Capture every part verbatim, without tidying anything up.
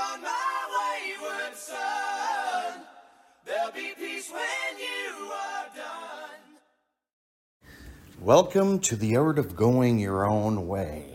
on, my wayward son. There'll be peace when you are done. Welcome to the art of going your own way.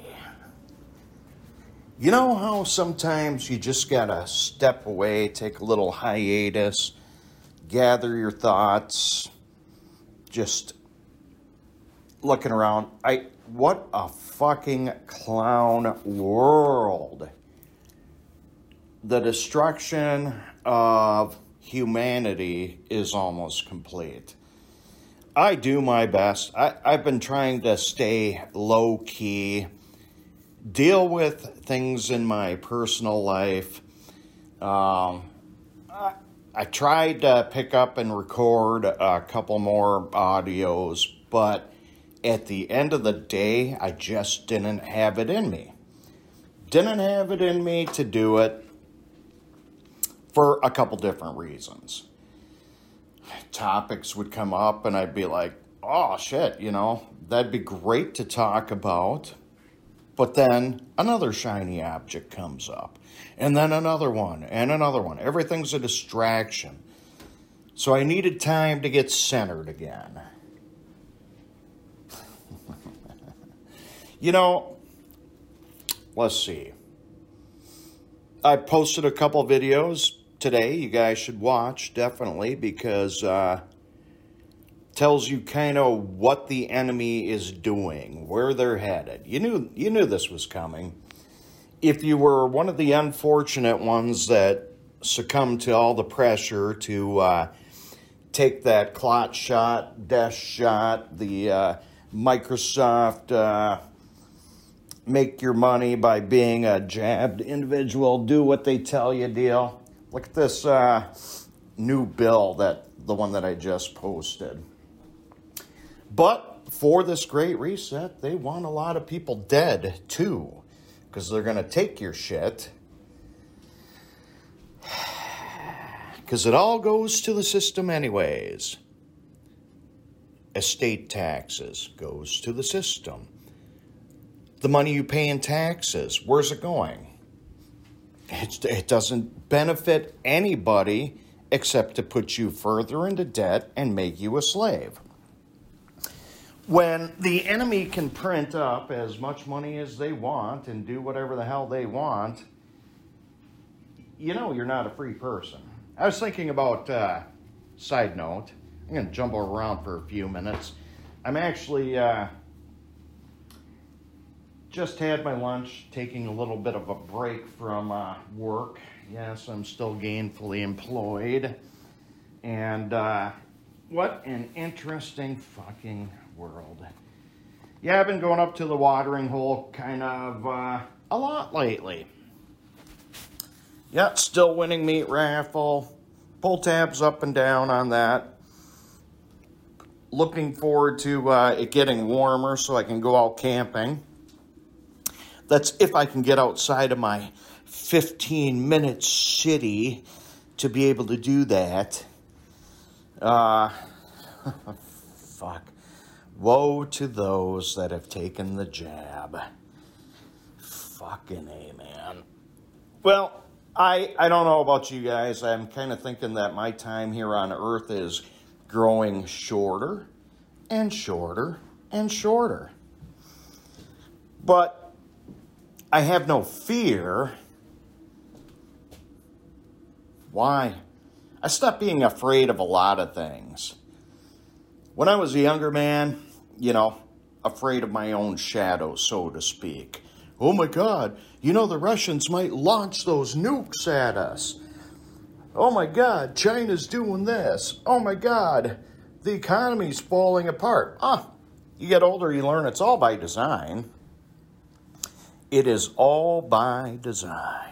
You know how sometimes you just gotta step away, take a little hiatus, gather your thoughts, just looking around. I what a fucking clown world. The destruction of humanity is almost complete. I do my best. I, I've been trying to stay low-key, deal with things in my personal life. Um, I, I tried to pick up and record a couple more audios, but at the end of the day, I just didn't have it in me. Didn't have it in me to do it for a couple different reasons. Topics would come up and I'd be like, oh shit, you know, that'd be great to talk about. But then another shiny object comes up, and then another one, and another one. Everything's a distraction. So I needed time to get centered again. You know, let's see. I posted a couple videos today. You guys should watch, definitely, because uh tells you kind of what the enemy is doing, where they're headed. You knew you knew this was coming. If you were one of the unfortunate ones that succumbed to all the pressure to uh, take that clot shot, death shot, the uh, Microsoft uh, make your money by being a jabbed individual, do what they tell you deal. Look at this uh, new bill, that the one that I just posted. But for this great reset, they want a lot of people dead, too, because they're going to take your shit. Because it all goes to the system anyways. Estate taxes goes to the system. The money you pay in taxes, where's it going? It, it doesn't benefit anybody except to put you further into debt and make you a slave. When the enemy can print up as much money as they want and do whatever the hell they want, you know you're not a free person. I was thinking about, uh, side note, I'm going to jump around for a few minutes. I'm actually uh, just had my lunch, taking a little bit of a break from uh, work. Yes, I'm still gainfully employed. And uh, what an interesting fucking world. Yeah, I've been going up to the watering hole kind of uh, a lot lately. Yeah, still winning meat raffle. Pull tabs up and down on that. Looking forward to uh, it getting warmer so I can go out camping. That's if I can get outside of my fifteen minute city to be able to do that. Uh, fuck. Woe to those that have taken the jab. Fucking A, man. Well, I, I don't know about you guys. I'm kind of thinking that my time here on Earth is growing shorter and shorter and shorter. But I have no fear. Why? I stopped being afraid of a lot of things. When I was a younger man, you know, afraid of my own shadow, so to speak. Oh my God, you know the Russians might launch those nukes at us. Oh my God, China's doing this. Oh my God, the economy's falling apart. Ah, you get older, you learn it's all by design. It is all by design.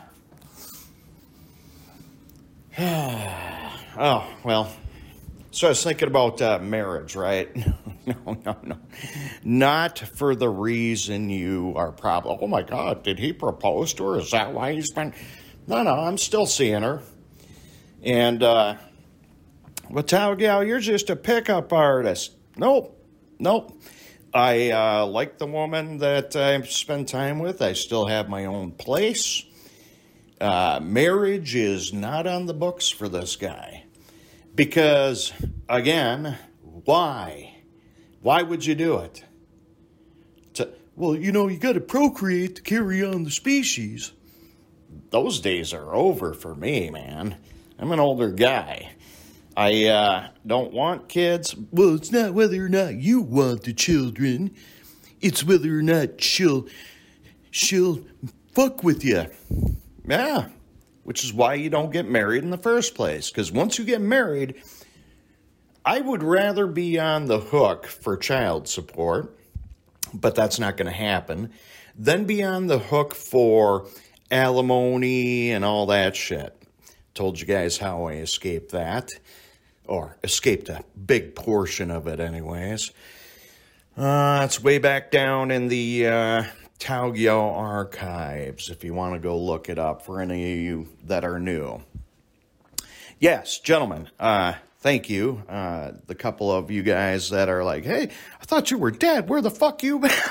Oh, well, so I was thinking about uh, marriage, right? no, no, no. Not for the reason you are probably, oh my God, did he propose to her? Is that why he's been? No, no, I'm still seeing her. And, uh, well, Tal Gal, you're just a pickup artist. Nope, nope. I uh, like the woman that I spend time with. I still have my own place. Uh, marriage is not on the books for this guy. Because, again, why? Why would you do it? To, well, you know, you got to procreate to carry on the species. Those days are over for me, man. I'm an older guy. I uh, don't want kids. Well, it's not whether or not you want the children. It's whether or not she'll, she'll fuck with you. Yeah, which is why you don't get married in the first place. Because once you get married, I would rather be on the hook for child support, but that's not going to happen, than be on the hook for alimony and all that shit. Told you guys how I escaped that, or escaped a big portion of it anyways. Uh, it's way back down in the uh, Taugyo archives, if you want to go look it up for any of you that are new. Yes, gentlemen, uh, thank you. Uh, the couple of you guys that are like, hey, I thought you were dead. Where the fuck you been?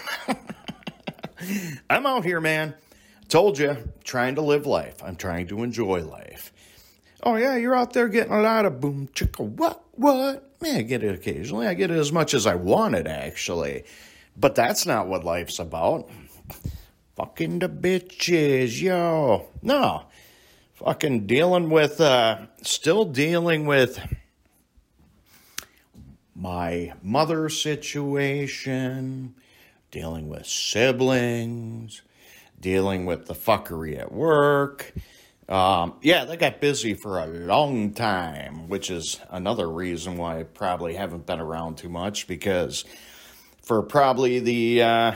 I'm out here, man. Told you, trying to live life. I'm trying to enjoy life. Oh, yeah, you're out there getting a lot of boom, chicka, what, what? Man, I get it occasionally. I get it as much as I wanted, actually. But that's not what life's about. Fucking the bitches, yo. No. Fucking dealing with, uh, still dealing with my mother's situation, dealing with siblings, dealing with the fuckery at work. Um, yeah, they got busy for a long time, which is another reason why I probably haven't been around too much, because for probably the, uh,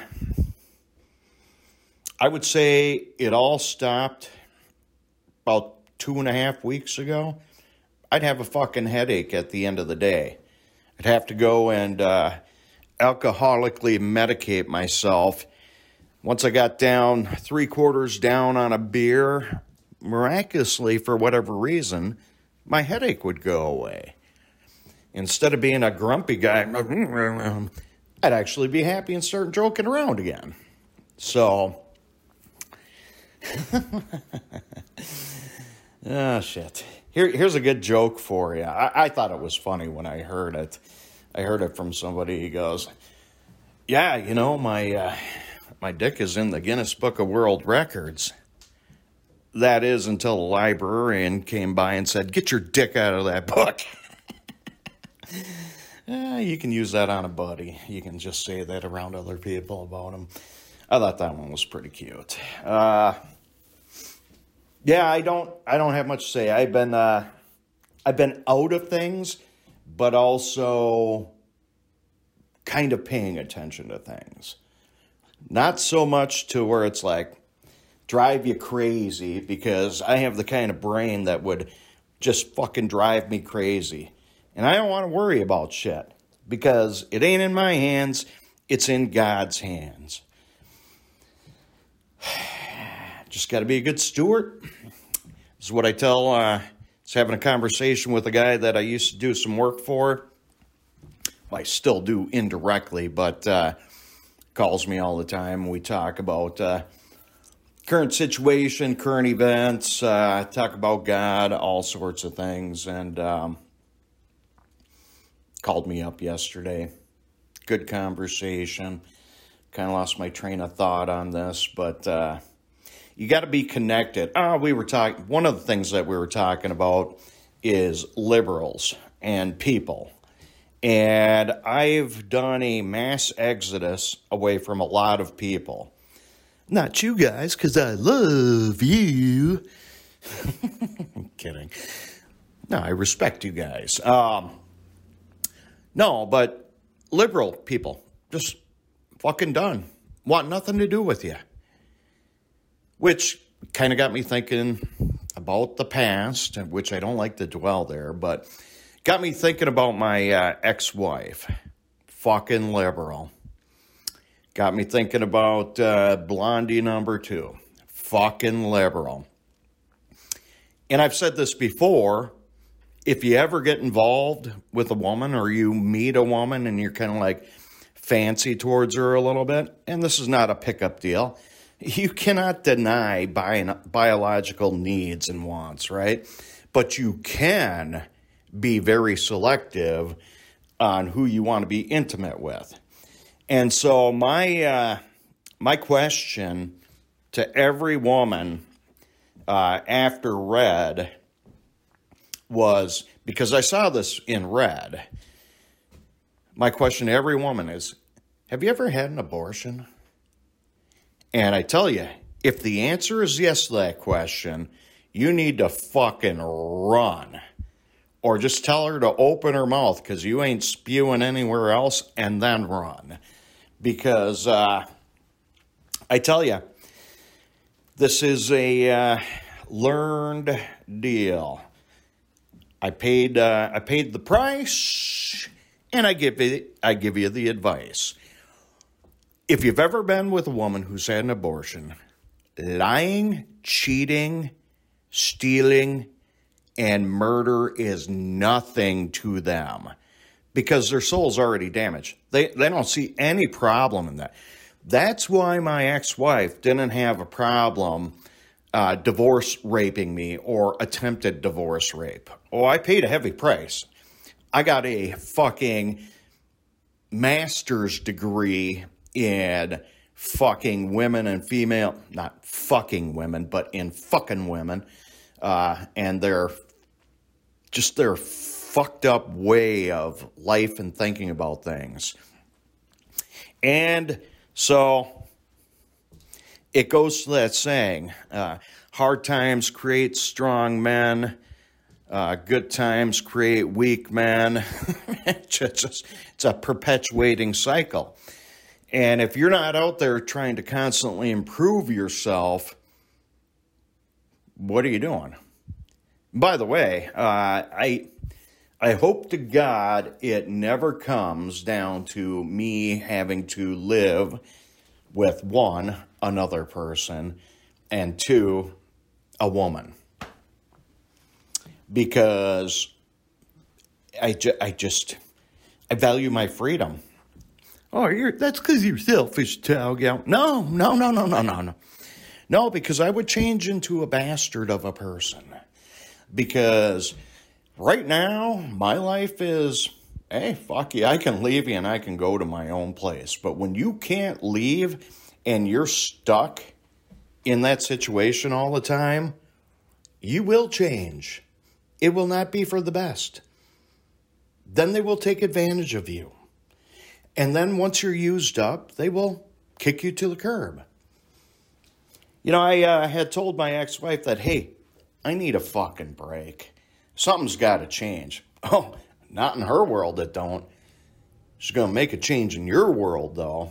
I would say it all stopped about two and a half weeks ago. I'd have a fucking headache at the end of the day. I'd have to go and uh, alcoholically medicate myself. Once I got down three quarters down on a beer, miraculously, for whatever reason, my headache would go away. Instead of being a grumpy guy, I'd actually be happy and start joking around again. So, oh, shit. Here, here's a good joke for you. I, I thought it was funny when I heard it. I heard it from somebody. He goes, yeah, you know, my uh, my dick is in the Guinness Book of World Records. That is until the librarian came by and said, get your dick out of that book. uh, you can use that on a buddy. You can just say that around other people about him. I thought that one was pretty cute. Uh, yeah, I don't I don't have much to say. I've been uh, I've been out of things, but also kind of paying attention to things. Not so much to where it's like, drive you crazy, because I have the kind of brain that would just fucking drive me crazy. And I don't want to worry about shit, because it ain't in my hands, it's in God's hands. Just got to be a good steward. This is what I tell, uh, I was having a conversation with a guy that I used to do some work for. Well, I still do indirectly, but uh, calls me all the time. We talk about uh, current situation, current events, uh, talk about God, all sorts of things, and um, called me up yesterday. Good conversation. Kind of lost my train of thought on this, but uh, you got to be connected. Uh, we were talking. One of the things that we were talking about is liberals and people. And I've done a mass exodus away from a lot of people. Not you guys, because I love you. I'm kidding. No, I respect you guys. Um, no, but liberal people, just fucking done. Want nothing to do with you. Which kind of got me thinking about the past, which I don't like to dwell there, but got me thinking about my uh, ex-wife. Fucking liberal. Got me thinking about uh, Blondie number two. Fucking liberal. And I've said this before, if you ever get involved with a woman or you meet a woman and you're kind of like fancy towards her a little bit, and this is not a pickup deal, You cannot deny bio- biological needs and wants, right? But you can be very selective on who you want to be intimate with. And so my uh, my question to every woman uh, after Red was, because I saw this in Red, my question to every woman is, have you ever had an abortion? And I tell you, if the answer is yes to that question, you need to fucking run. Or just tell her to open her mouth because you ain't spewing anywhere else, and then run. Because uh, I tell you, this is a uh, learned deal. I paid uh, I paid the price, and I give it, I give you the advice. If you've ever been with a woman who's had an abortion, lying, cheating, stealing, and murder is nothing to them because their soul's already damaged. They they don't see any problem in that. That's why my ex-wife didn't have a problem uh, divorce raping me or attempted divorce rape. Oh, I paid a heavy price. I got a fucking master's degree in fucking women and female, not fucking women, but in fucking women. Uh, and their, just their fucked up way of life and thinking about things. And so it goes to that saying, uh, hard times create strong men. Uh, good times create weak men. it's, just, it's a perpetuating cycle. And if you're not out there trying to constantly improve yourself, what are you doing? By the way, uh, I I hope to God it never comes down to me having to live with, one, another person, and two, a woman. Because I, ju- I just, I value my freedom. Oh, you're, that's because you're selfish, Talgal. No, no, no, no, no, no, no. No, because I would change into a bastard of a person. Because right now, my life is, hey, fuck you, I can leave you and I can go to my own place. But when you can't leave and you're stuck in that situation all the time, you will change. It will not be for the best. Then they will take advantage of you. And then once you're used up, they will kick you to the curb. You know, I uh, had told my ex-wife that, hey, I need a fucking break. Something's got to change. Oh, not in her world it don't. She's going to make a change in your world, though.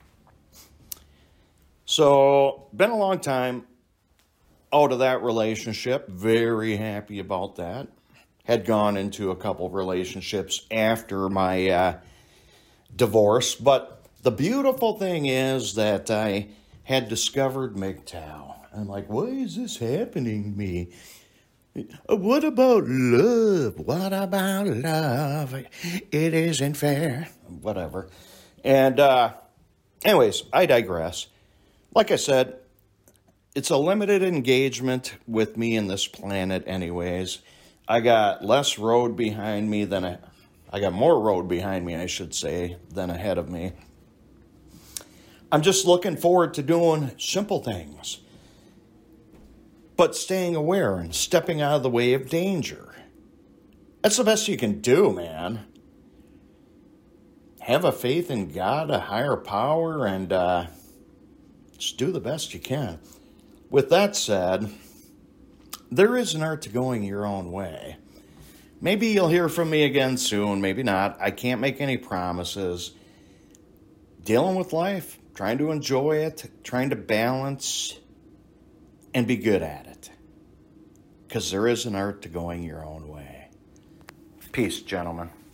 So, been a long time out of that relationship. Very happy about that. Had gone into a couple relationships after my uh, divorce. But the beautiful thing is that I had discovered M G T O W. I'm like, why is this happening to me? What about love? What about love? It isn't fair. Whatever. And uh, anyways, I digress. Like I said, it's a limited engagement with me in this planet anyways. I got less road behind me than I, I got more road behind me, I should say, than ahead of me. I'm just looking forward to doing simple things, but staying aware and stepping out of the way of danger. That's the best you can do, man. Have a faith in God, a higher power, and uh, just do the best you can. With that said, there is an art to going your own way. Maybe you'll hear from me again soon, maybe not. I can't make any promises. Dealing with life, trying to enjoy it, trying to balance, and be good at it. Because there is an art to going your own way. Peace, gentlemen.